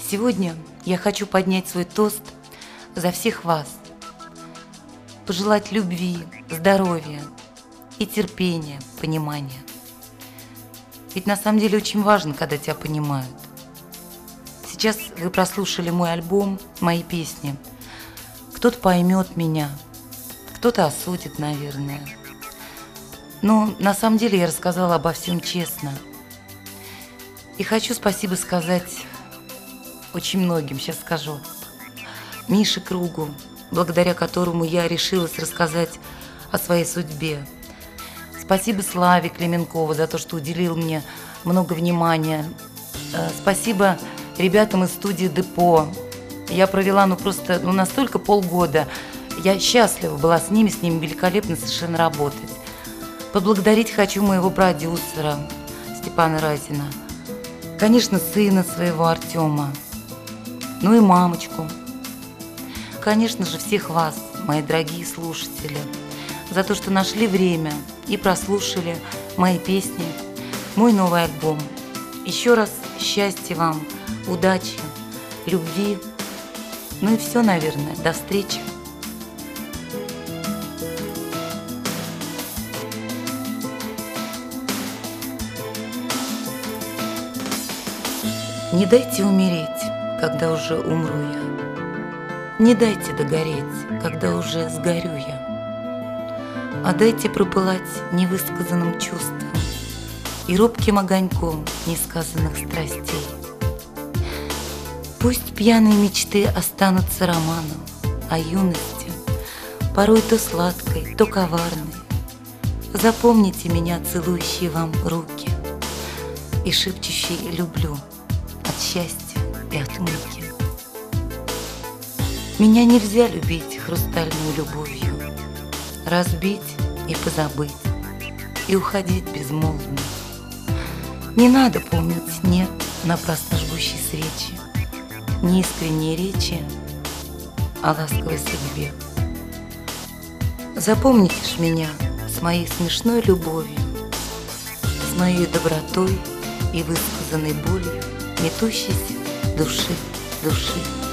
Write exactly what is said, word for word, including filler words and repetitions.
Сегодня я хочу поднять свой тост за всех вас, пожелать любви, здоровья и терпения, понимания. Ведь на самом деле очень важно, когда тебя понимают. Сейчас вы прослушали мой альбом, мои песни. Кто-то поймет меня, кто-то осудит, наверное. Но на самом деле я рассказала обо всем честно. И хочу спасибо сказать очень многим, сейчас скажу. Мише Кругу, благодаря которому я решилась рассказать о своей судьбе. Спасибо Славе Клименкову за то, что уделил мне много внимания. Спасибо ребятам из студии Депо. Я провела ну просто ну, настолько полгода. Я счастлива была с ними, с ними великолепно совершенно работать. Поблагодарить хочу моего продюсера Степана Разина. Конечно, сына своего Артема. Ну и мамочку. Конечно же, всех вас, мои дорогие слушатели, за то, что нашли время и прослушали мои песни, мой новый альбом. Еще раз счастья вам, удачи, любви. Ну и все, наверное. До встречи. Не дайте умереть, когда уже умру я. Не дайте догореть, когда уже сгорю я. А дайте пропылать невысказанным чувством и робким огоньком несказанных страстей. Пусть пьяные мечты останутся романом о юности, порой то сладкой, то коварной. Запомните меня, целующие вам руки и шепчущие «люблю» от счастья и от муки. Меня нельзя любить хрустальной любовью, разбить и позабыть, и уходить безмолвно. Не надо помнить «нет» напрасно жгущей свечи, неискренние речи о ласковой судьбе. Запомните ж меня с моей смешной любовью, с моей добротой и высказанной болью метущейся души, души.